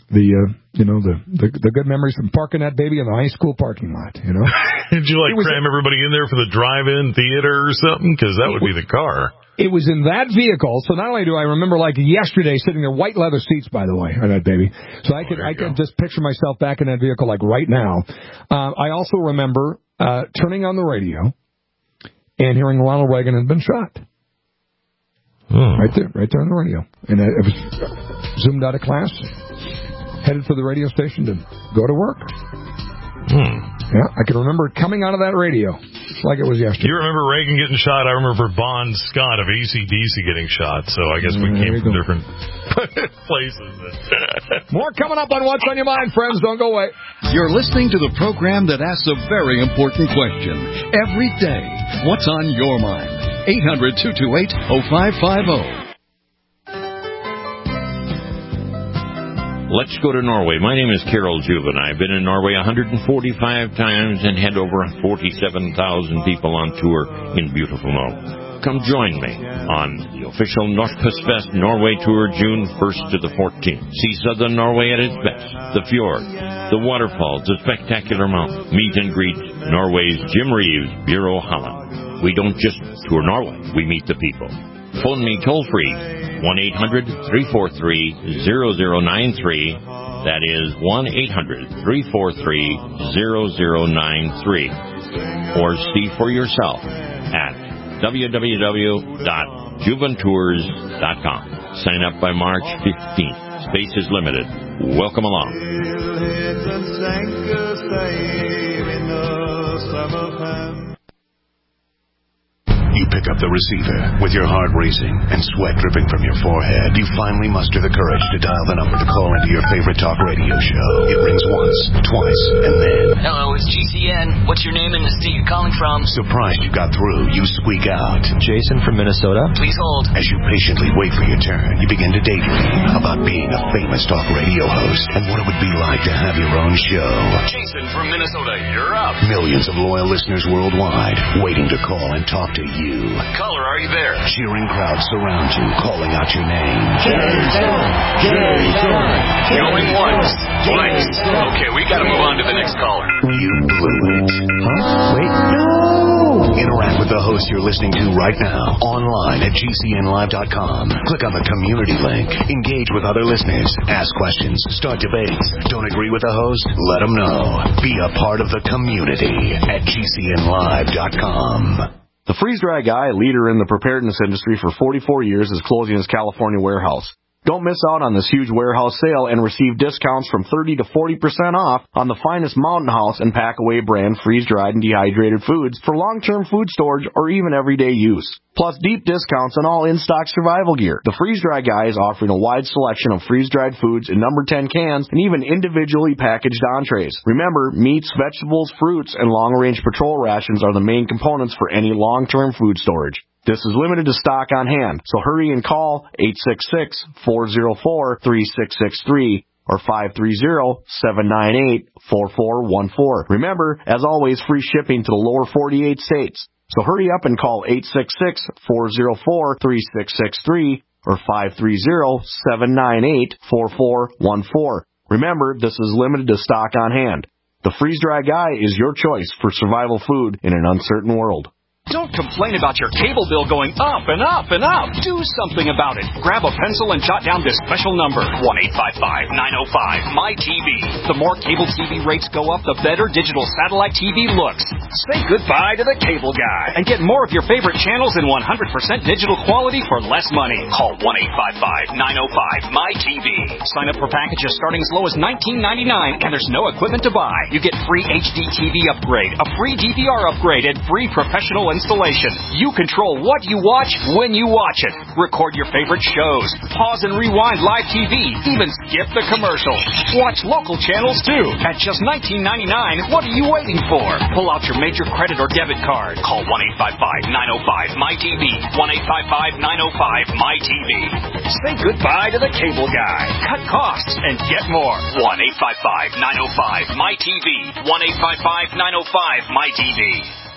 The, uh, you know, the, the the good memories from parking that baby in the high school parking lot, you know. Did you, like, cram everybody in there for the drive-in theater or something? Because that would be the car. It was in that vehicle, so not only do I remember, like, yesterday sitting there, white leather seats, by the way, on that baby. So I could, I could just picture myself back in that vehicle, like, right now. Uh, I also remember uh, turning on the radio and hearing Ronald Reagan had been shot. Oh. Right there, right there on the radio. And I was zoomed out of class, headed for the radio station to go to work. Hmm. Yeah, I can remember it coming out of that radio like it was yesterday. You remember Reagan getting shot? I remember Bon Scott of A C D C getting shot, so I guess we There came you from go. different places. More coming up on What's on Your Mind, friends. Don't go away. You're listening to the program that asks a very important question every day. What's on your mind? eight hundred, two two eight, oh five five oh. Let's go to Norway. My name is Carol Juven. I've been in Norway one hundred forty-five times and had over forty-seven thousand people on tour in beautiful Norway. Come join me on the official Norskustfest Norway tour June first to the fourteenth. See southern Norway at its best. The fjord, the waterfalls, the spectacular mountains. Meet and greet Norway's Jim Reeves, Bureau Holland. We don't just tour Norway, we meet the people. Phone me toll-free, one eight hundred, three four three, zero zero nine three. That is one eight hundred, three four three, zero zero nine three. Or see for yourself at w w w dot juventours dot com. Sign up by March fifteenth. Space is limited. Welcome along. You pick up the receiver with your heart racing and sweat dripping from your forehead. You finally muster the courage to dial the number to call into your favorite talk radio show. It rings once, twice, and then... Hello, it's G C N. What's your name and the state you're calling from? Surprised you got through, you squeak out. Jason from Minnesota. Please hold. As you patiently wait for your turn, you begin to daydream about being a famous talk radio host and what it would be like to have your own show. Jason from Minnesota, you're up. Millions of loyal listeners worldwide waiting to call and talk to you. Caller, are you there? Cheering crowds surround you, calling out your name. Jason! Jason! Going once, twice. Okay, we gotta move on to the next caller. You blew it. Huh? Wait, no! Interact with the host you're listening to right now, online at G C N live dot com. Click on the community link. Engage with other listeners. Ask questions. Start debates. Don't agree with the host? Let them know. Be a part of the community at G C N live dot com. The Freeze Dry Guy, leader in the preparedness industry for forty-four years, is closing his California warehouse. Don't miss out on this huge warehouse sale and receive discounts from thirty to forty percent off on the finest Mountain House and Packaway brand freeze-dried and dehydrated foods for long-term food storage or even everyday use. Plus deep discounts on all in-stock survival gear. The Freeze Dry Guy is offering a wide selection of freeze-dried foods in number ten cans and even individually packaged entrees. Remember, meats, vegetables, fruits, and long-range patrol rations are the main components for any long-term food storage. This is limited to stock on hand, so hurry and call eight six six, four zero four, three six six three or five three zero, seven nine eight, four four one four. Remember, as always, free shipping to the lower forty-eight states. So hurry up and call eight six six, four zero four, three six six three or five three zero, seven nine eight, four four one four. Remember, this is limited to stock on hand. The Freeze Dry Guy is your choice for survival food in an uncertain world. Don't complain about your cable bill going up and up and up. Do something about it. Grab a pencil and jot down this special number, one eight five five, nine oh five, M Y T V. The more cable T V rates go up, the better digital satellite T V looks. Say goodbye to the cable guy and get more of your favorite channels in one hundred percent digital quality for less money. Call one eight five five, nine oh five, M Y T V. Sign up for packages starting as low as nineteen ninety-nine, and there's no equipment to buy. You get free H D T V upgrade, a free D V R upgrade, and free professional installation. You control what you watch when you watch it. Record your favorite shows. Pause and rewind live T V. Even skip the commercials. Watch local channels too. At just nineteen ninety-nine, what are you waiting for? Pull out your major credit or debit card. Call one eight five five, nine oh five, M Y T V. one eight five five, nine oh five, M Y T V. Say goodbye to the cable guy. Cut costs and get more. one eight five five, nine oh five, M Y T V. one eight five five, nine oh five, M Y T V.